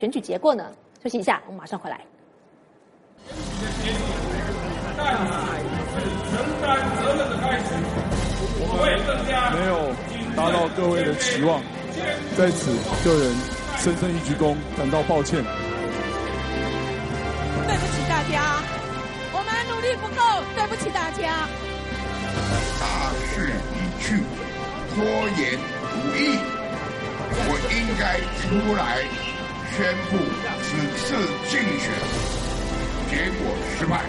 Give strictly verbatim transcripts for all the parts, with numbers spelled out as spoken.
选举结果呢？休息一下，我们马上回来。 但是承担责任的开始，我会更加没有达到各位的期望，在此个人深深一鞠躬，感到抱歉。 对不起大家，我们努力不够，对不起大家。 大势已去，拖延无益，我应该出来宣布此次竞选结果失败。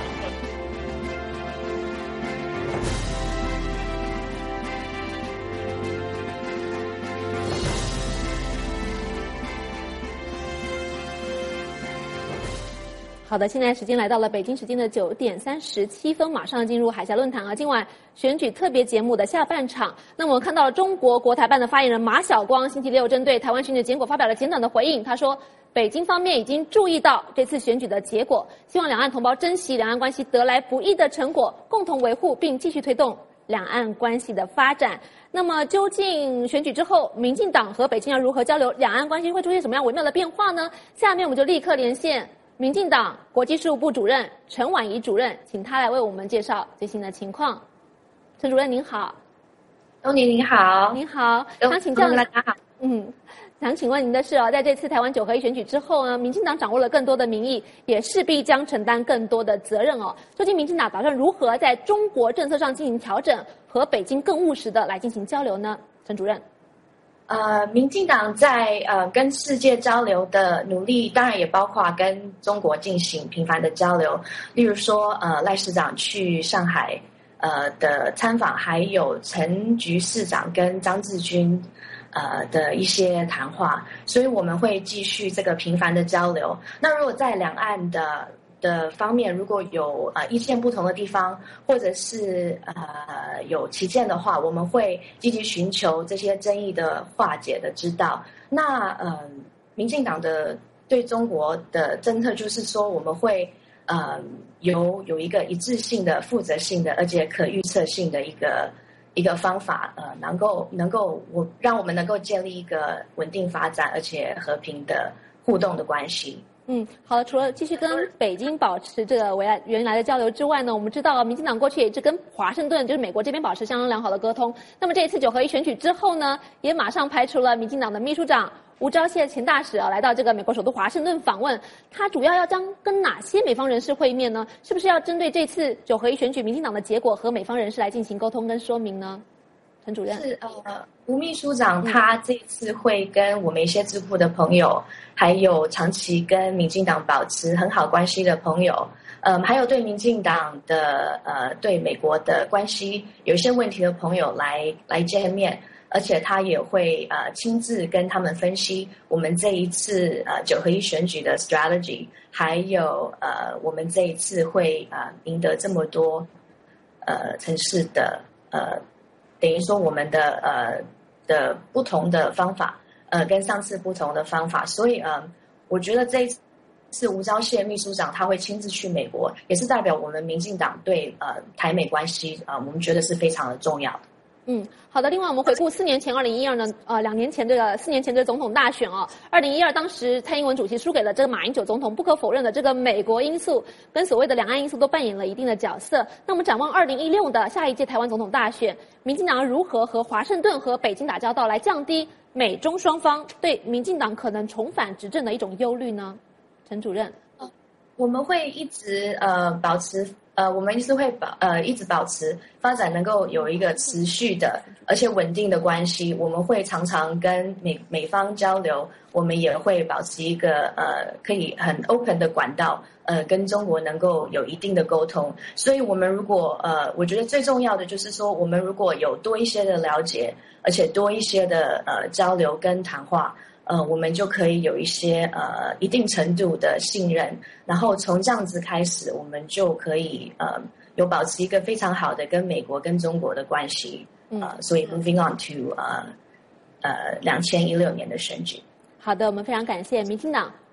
好的，现在时间来到了北京时间的九点三十七分，马上进入海峡论坛啊。今晚选举特别节目的下半场，那么我们看到了中国国台办的发言人马晓光星期六针对台湾选举结果发表了简短的回应。他说，北京方面已经注意到这次选举的结果，希望两岸同胞珍惜两岸关系得来不易的成果，共同维护并继续推动两岸关系的发展。那么究竟选举之后，民进党和北京要如何交流，两岸关系会出现什么样微妙的变化呢？下面我们就立刻连线民进党国际事务部主任陈婉仪主任，请他来为我们介绍最新的情况。陈主任您好。 东尼您好。 您好，想请教大家好。 嗯，想请问您的是哦，在这次台湾九合一选举之后呢，民进党掌握了更多的民意，也势必将承担更多的责任哦。究竟民进党打算如何在中国政策上进行调整，和北京更务实的来进行交流呢？陈主任。 呃，民进党在呃跟世界交流的努力，当然也包括跟中国进行频繁的交流。例如说，呃，赖市长去上海呃的参访，还有陈菊市长跟张志军呃的一些谈话，所以我们会继续这个频繁的交流。那如果在两岸的的方面，如果有呃意见不同的地方，或者是呃有歧见的话，我们会积极寻求这些争议的化解的之道。那呃，民进党的对中国的政策就是说，我们会呃有有一个一致性的、负责性的，而且可预测性的一个一个方法，呃，能够能够我让我们能够建立一个稳定发展而且和平的互动的关系。 嗯，好的。除了继续跟北京保持这个原来原来的交流之外呢，我们知道民进党过去也一直跟华盛顿，就是美国这边保持相当良好的沟通。那么这一次九合一选举之后呢，也马上排除了民进党的秘书长吴钊燮前大使啊来到这个美国首都华盛顿访问。他主要要将跟哪些美方人士会面呢？是不是要针对这次九合一选举民进党的结果和美方人士来进行沟通跟说明呢？陈主任。 是呃，吴秘书长他这次会跟我们一些智库的朋友，还有长期跟民进党保持很好关系的朋友，嗯，还有对民进党的呃对美国的关系有一些问题的朋友来来见面，而且他也会呃亲自跟他们分析我们这一次呃九合一选举的 strategy， 还有呃我们这一次会呃赢得这么多呃城市的呃。等于说我们的呃的不同的方法，呃跟上次不同的方法，所以呃我觉得这一次吴钊燮秘书长他会亲自去美国，也是代表我们民进党对呃台美关系啊、呃，我们觉得是非常的重要的。 嗯，好的。另外，我们回顾四年前，二零一二呢，呃，两年前这个四年前的总统大选哦，二零一二当时蔡英文主席输给了这个马英九总统，不可否认的，这个美国因素跟所谓的两岸因素都扮演了一定的角色。那我们展望二零一六的下一届台湾总统大选，民进党如何和华盛顿和北京打交道，来降低美中双方对民进党可能重返执政的一种忧虑呢？陈主任。 我们会一直呃保持呃，我们一直会保呃一直保持发展能够有一个持续的而且稳定的关系。我们会常常跟美美方交流，我们也会保持一个呃可以很 open 的管道，呃跟中国能够有一定的沟通。所以我们如果呃，我觉得最重要的就是说，我们如果有多一些的了解，而且多一些的呃交流跟谈话。呃，我们就可以有一些呃一定程度的信任，然后从这样子开始，我们就可以呃有保持一个非常好的跟美国跟中国的关系。呃，所以 moving on to 呃呃两千一六年的选举。 好的，我们非常感谢民进党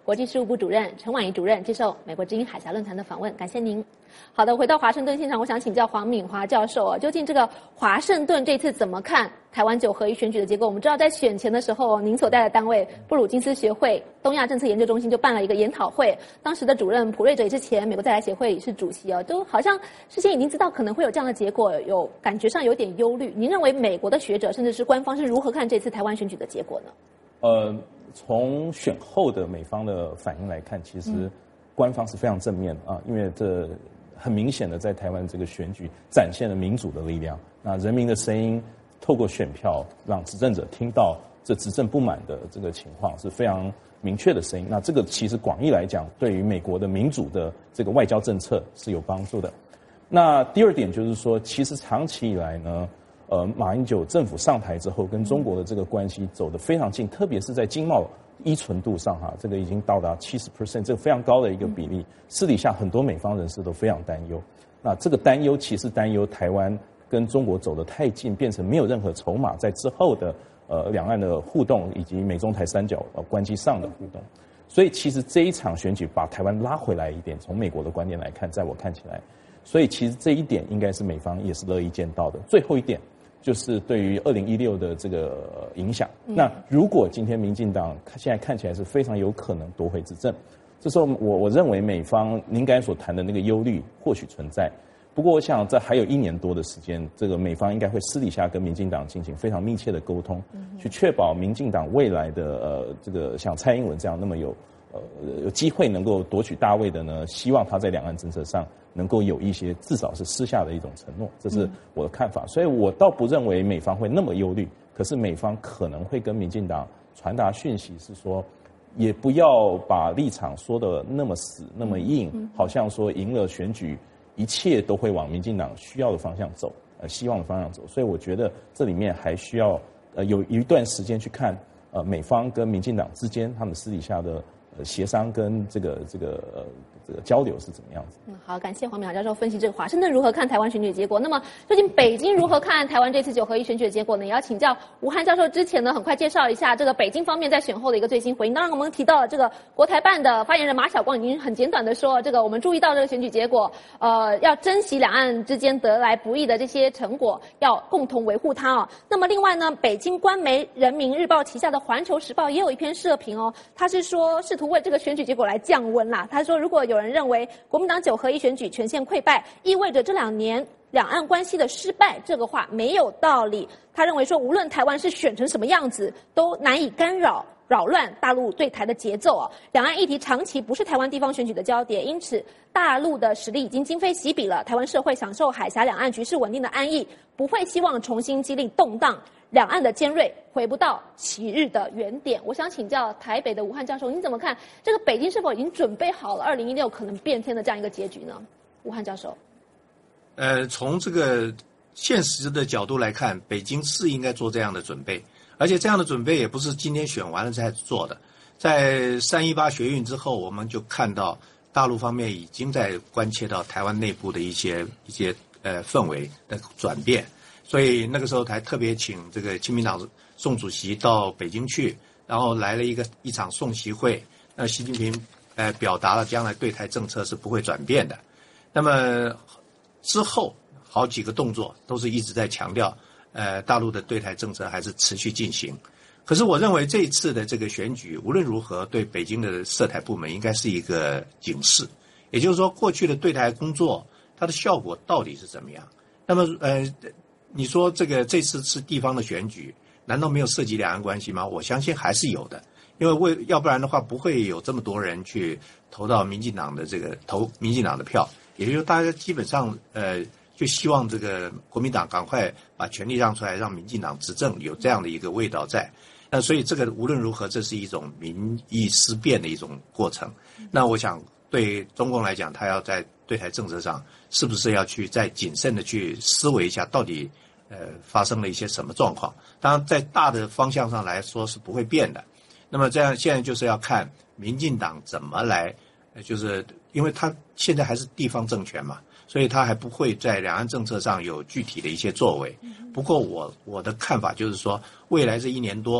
国际事务部主任陈婉仪主任接受美国之音海峡论坛的访问，感谢您。好的，回到华盛顿现场，我想请教黄敏华教授啊，究竟这个华盛顿这次怎么看台湾九合一选举的结果？我们知道在选前的时候，您所在的单位布鲁金斯学会东亚政策研究中心就办了一个研讨会，当时的主任普瑞哲也是前美国在台协会是主席哦，都好像事先已经知道可能会有这样的结果，有感觉上有点忧虑。您认为美国的学者甚至是官方是如何看这次台湾选举的结果呢？ 呃，从选后的美方的反应来看，其实官方是非常正面的啊，因为这很明显的在台湾这个选举展现了民主的力量，那人民的声音透过选票让执政者听到这执政不满的这个情况是非常明确的声音。那这个其实广义来讲，对于美国的民主的这个外交政策是有帮助的。那第二点就是说，其实长期以来呢，呃，马英九政府上台之后，跟中国的这个关系走得非常近，特别是在经贸依存度上哈，这个已经到达 百分之七十， 这个非常高的一个比例。私底下很多美方人士都非常担忧。那这个担忧其实担忧台湾跟中国走得太近，变成没有任何筹码在之后的呃两岸的互动以及美中台三角呃关系上的互动。所以其实这一场选举把台湾拉回来一点，从美国的观点来看，在我看起来，所以其实这一点应该是美方也是乐意见到的。最后一点就是对于二零一六的这个影响。那如果今天民进党现在看起来是非常有可能夺回执政，这时候我我认为美方您刚才所谈的那个忧虑或许存在。不过我想这还有一年多的时间，这个美方应该会私底下跟民进党进行非常密切的沟通，去确保民进党未来的呃这个像蔡英文这样那么有呃有机会能够夺取大位的呢，希望他在两岸政策上能够有一些至少是私下的一种承诺，这是我的看法。所以我倒不认为美方会那么忧虑，可是美方可能会跟民进党传达讯息是说，也不要把立场说的那么死那么硬，好像说赢了选举一切都会往民进党需要的方向走，呃希望的方向走。所以我觉得这里面还需要呃有一段时间去看呃美方跟民进党之间他们私底下的呃协商跟这个这个呃这个交流是怎么样子。 嗯，好，感谢黄敏华教授分析这个华盛顿如何看台湾选举的结果。那么究竟北京如何看台湾这次九合一选举的结果呢？也要请教吴汉教授。之前呢，很快介绍一下这个北京方面在选后的一个最新回应。当然，我们提到了这个国台办的发言人马晓光已经很简短的说，这个我们注意到这个选举结果，呃，要珍惜两岸之间得来不易的这些成果，要共同维护它哦。那么另外呢，北京官媒人民日报旗下的环球时报也有一篇社评哦，他是说试图为这个选举结果来降温啦。他说，如果有人认为国民党九合一选举全线溃败，意味着这两年两岸关系的失败，这个话没有道理。他认为说，无论台湾是选成什么样子，都难以干扰扰乱大陆对台的节奏啊。两岸议题长期不是台湾地方选举的焦点，因此大陆的实力已经今非昔比了。台湾社会享受海峡两岸局势稳定的安逸，不会希望重新激励动荡。两岸的尖锐回不到昔日的原点。我想请教台北的吴汉教授，你怎么看这个北京是否已经准备好了二零一六可能变天的这样一个结局呢？吴汉教授， 呃，从这个现实的角度来看，北京是应该做这样的准备，而且这样的准备也不是今天选完了才做的。在三一八学运之后，我们就看到大陆方面已经在关切到台湾内部的一些一些呃氛围的转变。所以那个时候才特别请这个亲民党宋主席到北京去，然后来了一个一场宋习会。那习近平呃表达了将来对台政策是不会转变的。那么之后好几个动作都是一直在强调，呃大陆的对台政策还是持续进行。可是我认为这一次的这个选举无论如何对北京的涉台部门应该是一个警示，也就是说过去的对台工作它的效果到底是怎么样。那么呃。你说这个这次是地方的选举，难道没有涉及两岸关系吗？我相信还是有的，因为为要不然的话不会有这么多人去投到民进党的这个投民进党的票，也就是说大家基本上呃就希望这个国民党赶快把权力让出来，让民进党执政，有这样的一个味道在。那所以这个无论如何，这是一种民意思辨的一种过程。那我想对中共来讲，他要在对台政策上是不是要去再谨慎的去思维一下，到底呃发生了一些什么状况？当然，在大的方向上来说是不会变的。那么这样现在就是要看民进党怎么来，就是因为他现在还是地方政权嘛，所以他还不会在两岸政策上有具体的一些作为。不过我我的看法就是说，未来这一年多，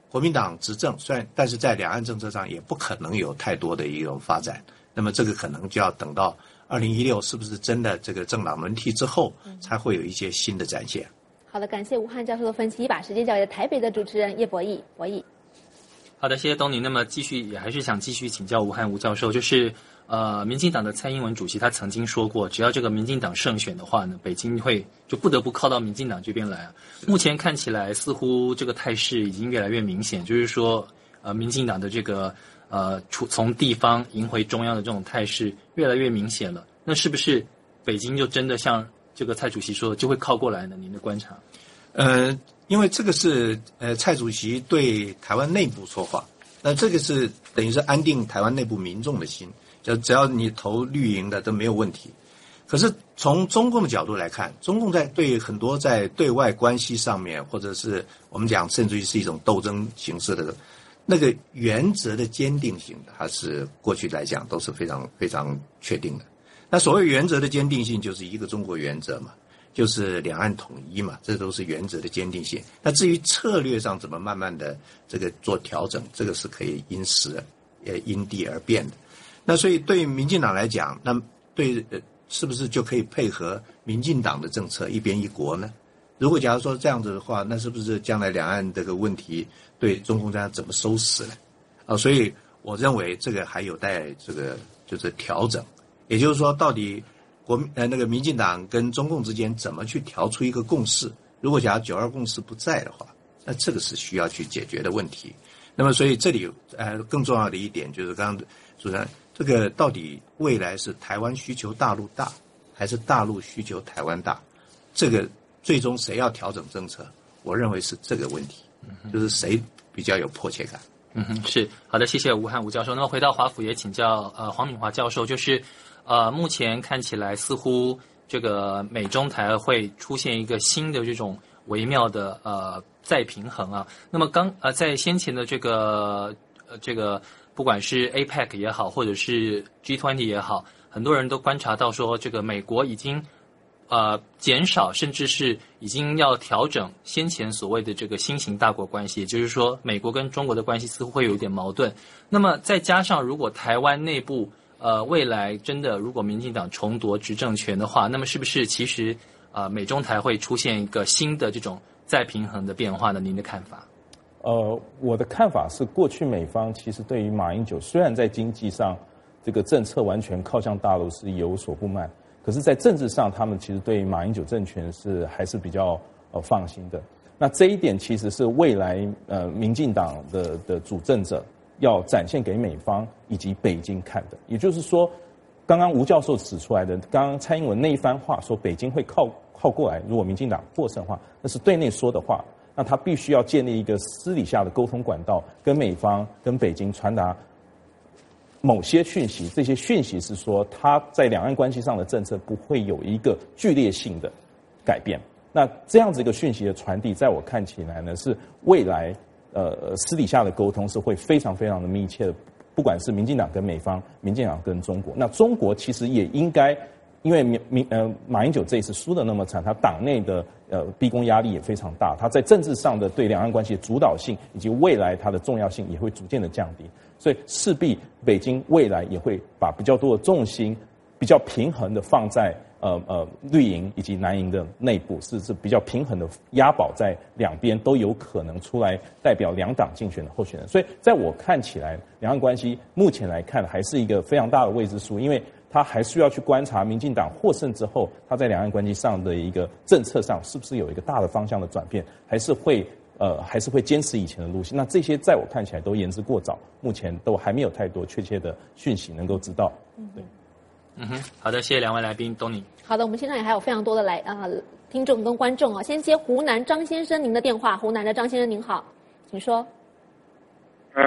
国民党执政，虽然但是在两岸政策上也不可能有太多的一种发展。那么这个可能就要等到二零一六是不是真的这个政党轮替之后，才会有一些新的展现。 好的，感谢吴汉教授的分析，把时间交给台北的主持人叶博弈。博弈， 好的，谢谢东尼。那么继续也还是想继续请教吴汉吴教授，就是呃，民进党的蔡英文主席他曾经说过，只要这个民进党胜选的话呢，北京会就不得不靠到民进党这边来啊。目前看起来似乎这个态势已经越来越明显，就是说呃，民进党的这个呃从地方赢回中央的这种态势越来越明显了。那是不是北京就真的像这个蔡主席说就会靠过来呢？您的观察？ 呃，因为这个是呃蔡主席对台湾内部说话，那这个是等于是安定台湾内部民众的心，就只要你投绿营的都没有问题。可是从中共的角度来看，中共在对很多在对外关系上面，或者是我们讲甚至于是一种斗争形式的那个原则的坚定性，它是过去来讲都是非常非常确定的。那所谓原则的坚定性，就是一个中国原则嘛，就是两岸统一嘛，这都是原则的坚定性。那至于策略上怎么慢慢的这个做调整，这个是可以因时呃因地而变的。那所以对民进党来讲，那对呃是不是就可以配合民进党的政策一边一国呢？如果假如说这样子的话，那是不是将来两岸这个问题对中共这样怎么收拾呢？啊，所以我认为这个还有待这个就是调整。也就是说，到底国民呃那个民进党跟中共之间怎么去调出一个共识？如果假如九二共识不在的话，那这个是需要去解决的问题。那么，所以这里呃更重要的一点就是刚刚主持人，这个到底未来是台湾需求大陆大，还是大陆需求台湾大？这个最终谁要调整政策？我认为是这个问题，就是谁比较有迫切感。 嗯哼，是好的，谢谢吴汉吴教授。那么回到华府也请教呃黄敏华教授，就是呃目前看起来似乎这个美中台会出现一个新的这种微妙的呃再平衡啊。那么刚呃在先前的这个呃这个不管是 A P E C 也好，或者是 G 二十 也好，很多人都观察到说，这个美国已经呃减少，甚至是已经要调整先前所谓的这个新型大国关系，也就是说，美国跟中国的关系似乎会有一点矛盾。那么再加上如果台湾内部呃未来真的如果民进党重夺执政权的话，那么是不是其实呃美中台会出现一个新的这种再平衡的变化呢？您的看法？ 呃，我的看法是，过去美方其实对于马英九，虽然在经济上这个政策完全靠向大陆是有所不满，可是在政治上，他们其实对马英九政权是还是比较呃放心的。那这一点其实是未来呃民进党的的主政者要展现给美方以及北京看的。也就是说，刚刚吴教授指出来的，刚刚蔡英文那一番话说北京会靠靠过来，如果民进党获胜的话，那是对内说的话。那他必须要建立一个私底下的沟通管道，跟美方、跟北京传达某些讯息。这些讯息是说，他在两岸关系上的政策不会有一个剧烈性的改变。那这样子一个讯息的传递，在我看起来呢，是未来呃私底下的沟通是会非常非常的密切的。不管是民进党跟美方，民进党跟中国，那中国其实也应该。因为民呃马英九这一次输得那么惨，他党内的呃逼宫压力也非常大，他在政治上的对两岸关系的主导性以及未来它的重要性也会逐渐的降低，所以势必北京未来也会把比较多的重心比较平衡的放在呃呃绿营以及蓝营的内部，是是比较平衡的押宝在两边都有可能出来代表两党竞选的候选人，所以在我看起来，两岸关系目前来看还是一个非常大的未知数，因为他还需要去观察民进党获胜之后，他在两岸关系上的一个政策上是不是有一个大的方向的转变，还是会呃还是会坚持以前的路线。那这些在我看起来都言之过早，目前都还没有太多确切的讯息能够知道。对， 嗯哼，好的，谢谢两位来宾，东尼。 好的，我们现在也还有非常多的来啊、呃、听众跟观众啊，先接湖南张先生您的电话。湖南的张先生您好，请说。 呃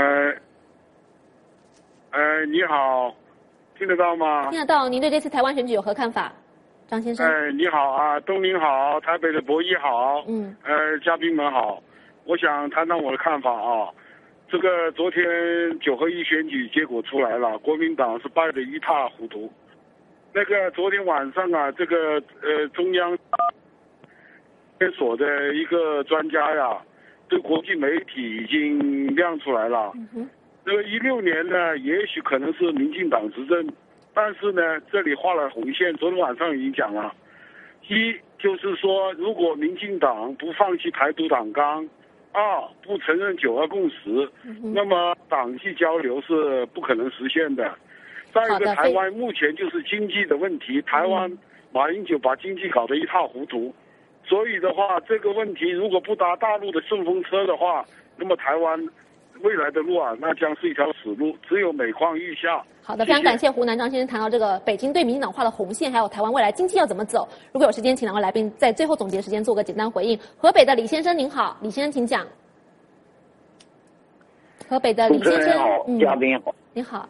呃，你好。听得到吗？ 听得到。您对这次台湾选举有何看法，张先生？ 哎，你好啊，东宁好，台北的博弈好， 嗯， 呃，嘉宾们好，我想谈谈我的看法啊。这个昨天九合一选举结果出来了，国民党是败得一塌糊涂。那个昨天晚上啊，这个呃中央研究所的一个专家呀， 对国际媒体已经亮出来了。 嗯这个一六年呢，也许可能是民进党执政，但是呢，这里画了红线。昨天晚上已经讲了，一就是说，如果民进党不放弃台独党纲，二不承认九二共识， 嗯、 那么党际交流是不可能实现的。再一个，台湾目前就是经济的问题，台湾马英九把经济搞得一塌糊涂，所以的话，这个问题如果不搭大陆的顺风车的话，那么台湾未来的路啊，那将是一条死路，只有每况愈下。 好的，非常感谢胡南章先生谈到这个北京对民进党画的红线，还有台湾未来经济要怎么走。如果有时间，请两位来宾在最后总结时间做个简单回应。河北的李先生您好，李先生请讲。河北的李先生， 嗯，嘉宾好， 您好。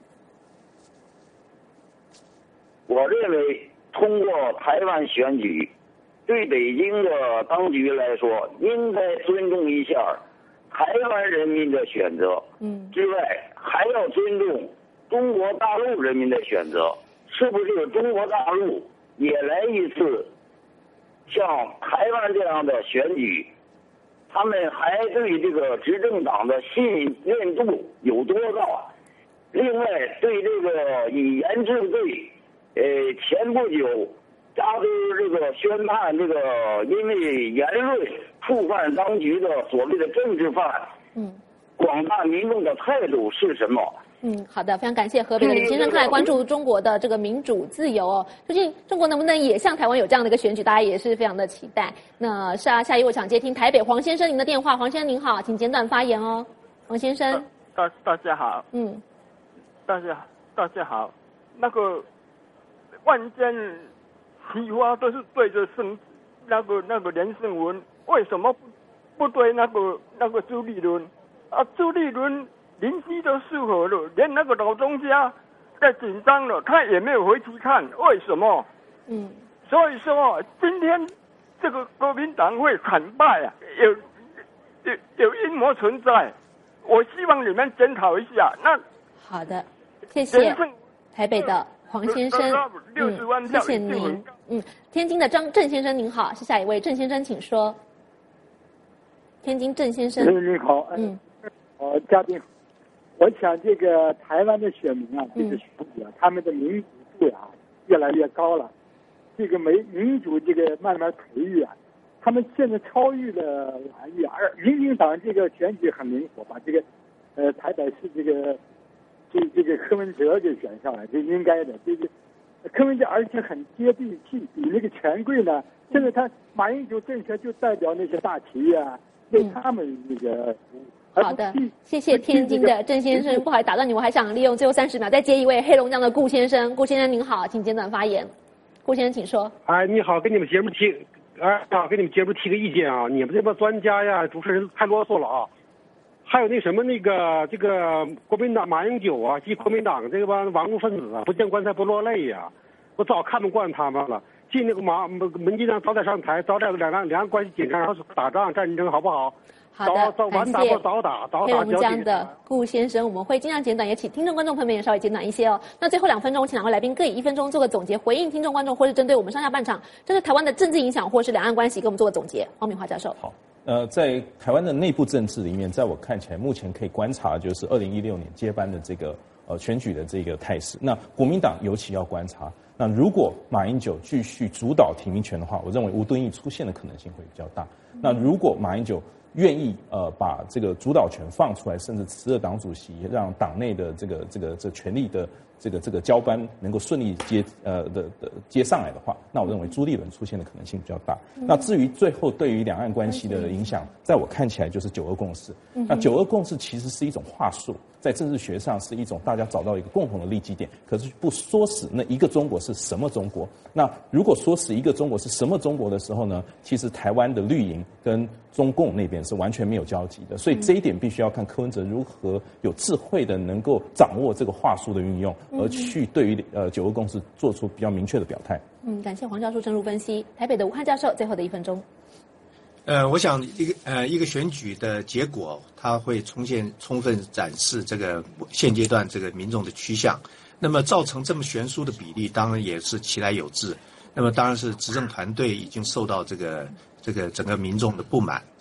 我认为通过台湾选举，对北京的当局来说，应该尊重一下台湾人民的选择， 嗯， 之外还要尊重中国大陆人民的选择。是不是中国大陆也来一次像台湾这样的选举？他们还对这个执政党的信任度有多高？另外，对这个以严治罪，呃，前不久加州这个宣判这个因为言论触犯当局的所谓的政治犯， 嗯， 广大民众的态度是什么？ 嗯，好的，非常感谢河北的李先生，看来关注中国的这个民主自由哦，究竟中国能不能也像台湾有这样的一个选举，大家也是非常的期待。那是啊，下一位想接听台北黄先生您的电话，黄先生您好，请简短发言哦，黄先生。 大大家好， 嗯， 大家大家好，那个万箭齐发都是对着圣那个那个连胜文，为什么不不对那个那个朱立伦啊？朱立伦。林夕都适合了，连那个老东家在紧张了，他也没有回去看，为什么？ 嗯， 所以说今天这个国民党会惨败啊，有有有阴谋存在，我希望你们检讨一下。那好的，谢谢台北的黄先生，嗯，谢谢您。嗯，天津的张郑先生您好，是下一位，郑先生请说。天津郑先生， 你好， 嗯， 呃，嘉宾。我想这个台湾的选民啊，这个选举啊，他们的民主度啊越来越高了。这个民民主这个慢慢培育啊，他们现在超越了蓝绿，而民进党这个选举很灵活，把这个呃台北市这个这这个柯文哲给选上来，这应该的。这个柯文哲而且很接地气，比那个权贵呢，现在他马英九政策就代表那些大企业啊，为他们那个服务。 好的，谢谢天津的郑先生。不好意思打断你，我还想利用最后三十秒再接一位黑龙江的顾先生。顾先生您好，请简短发言。顾先生请说。 哎，你好，给你们节目提，哎啊，给你们节目提个意见啊，你们这帮专家呀、主持人太啰嗦了啊。还有那什么那个这个国民党马英九啊及国民党这帮顽固分子啊，不见棺材不落泪呀、啊，我早看不惯他们了。进那个马民进党早点上台，早点两岸两岸关系紧张，然后打仗战争好不好？ 好的， 感谢早打黑龙江的顾先生，我们会尽量简短，也请听众观众朋友们也稍微简短一些哦。那最后两分钟，请两位来宾各以一分钟做个总结，回应听众观众，或是针对我们上下半场，针对台湾的政治影响或是两岸关系，给我们做个总结。黄敏华教授， 好，呃，在台湾的内部政治里面，在我看起来，目前可以观察就是二零一六年接班的这个呃选举的这个态势。那国民党尤其要观察。那如果马英九继续主导提名权的话，我认为吴敦义出现的可能性会比较大。那如果马英九愿意呃把这个主导权放出来，甚至辞了党主席，让党内的这个这个这权力的这个这个交班能够顺利接呃的的接上来的话，那我认为朱立伦出现的可能性比较大。嗯、那至于最后对于两岸关系的影响，在我看起来就是九二共识。嗯、那九二共识其实是一种话术，在政治学上是一种大家找到一个共同的立基点，可是不说死那一个中国是什么中国。那如果说死一个中国是什么中国的时候呢，其实台湾的绿营跟中共那边是完全没有交集的，所以这一点必须要看柯文哲如何有智慧的能够掌握这个话术的运用，而去对于呃九二共识做出比较明确的表态。 嗯，感谢黄教授深入分析。台北的吴汉教授，最后的一分钟。 呃，我想一个呃一个选举的结果，它会重现充分展示这个现阶段这个民众的趋向。那么造成这么悬殊的比例，当然也是其来有自。那么当然是执政团队已经受到这个这个整个民众的不满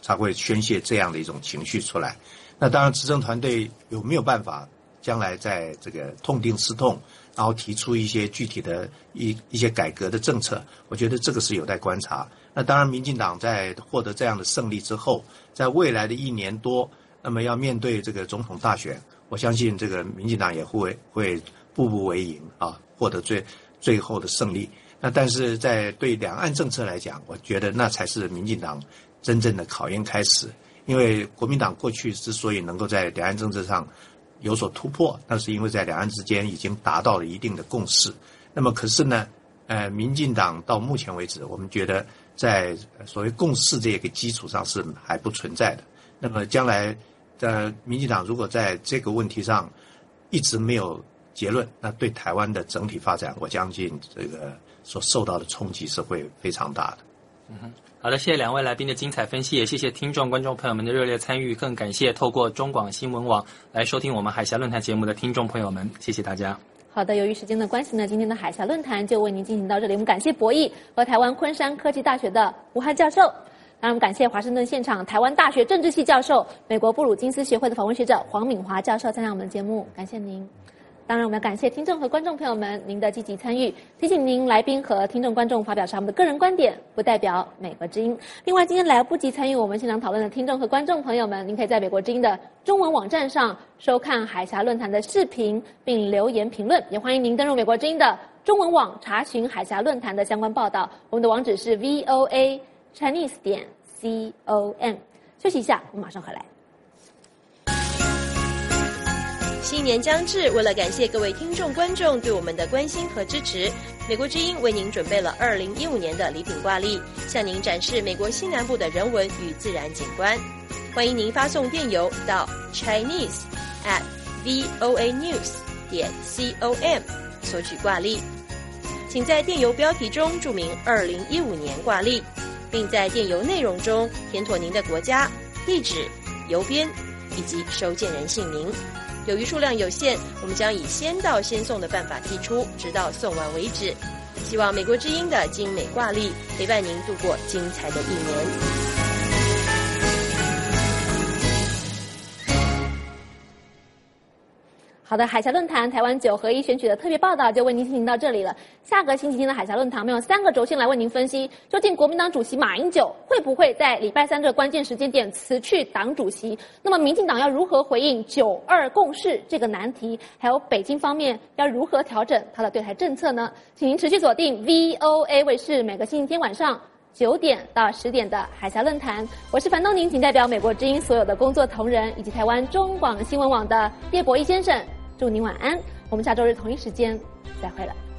才会宣泄这样的一种情绪出来。那当然，执政团队有没有办法将来在这个痛定思痛，然后提出一些具体的一一些改革的政策，我觉得这个是有待观察。那当然，民进党在获得这样的胜利之后，在未来的一年多，那么要面对这个总统大选，我相信这个民进党也会会步步为营啊，获得最最后的胜利。那但是在对两岸政策来讲，我觉得那才是民进党真正的考验开始。因为国民党过去之所以能够在两岸政策上有所突破，那是因为在两岸之间已经达到了一定的共识。那么可是呢，呃，民进党到目前为止，我们觉得在所谓共识这个基础上是还不存在的。那么将来的民进党如果在这个问题上一直没有结论，那对台湾的整体发展，我相信这个所受到的冲击是会非常大的。 嗯哼。好的，谢谢两位来宾的精彩分析，也谢谢听众观众朋友们的热烈参与，更感谢透过中广新闻网来收听我们海峡论坛节目的听众朋友们，谢谢大家。 好的，由于时间的关系呢，今天的海峡论坛就为您进行到这里。我们感谢博弈和台湾昆山科技大学的吴汉教授，当然我们感谢华盛顿现场台湾大学政治系教授、美国布鲁金斯学会的访问学者黄敏华教授参加我们的节目，感谢您。当然我们要感谢听众和观众朋友们您的积极参与，提醒您来宾和听众观众发表他们的个人观点，不代表美国之音。另外今天来不及参与我们现场讨论的听众和观众朋友们，您可以在美国之音的中文网站上收看海峡论坛的视频并留言评论，也欢迎您登入美国之音的中文网查询海峡论坛的相关报道，我们的网址是 V O A Chinese 点 C O M。 休息一下，我们马上回来。 新年将至，为了感谢各位听众观众对我们的关心和支持，美国之音为您准备了二零一五年的礼品挂历，向您展示美国西南部的人文与自然景观。欢迎您发送电邮到 Chinese at V O A News 点 C O M 索取挂历，请在电邮标题中注明二零一五年挂历，并在电邮内容中填妥您的国家、地址、邮编以及收件人姓名。由于数量有限，我们将以先到先送的办法寄出，直到送完为止。希望美国之音的精美挂历陪伴您度过精彩的一年。 好的，海峡论坛台湾九合一选举的特别报道就为您进行到这里了。下个星期天的海峡论坛，我们有三个轴线来为您分析，究竟国民党主席马英九会不会在礼拜三这个关键时间点辞去党主席？那么民进党要如何回应九二共识这个难题？还有北京方面要如何调整它的对台政策呢？请您持续锁定 V O A 卫视每个星期天晚上九点到十点的海峡论坛，我是樊东宁，仅代表美国之音所有的工作同仁以及台湾中广新闻网的叶博弈先生，祝您晚安。我们下周日同一时间再会了。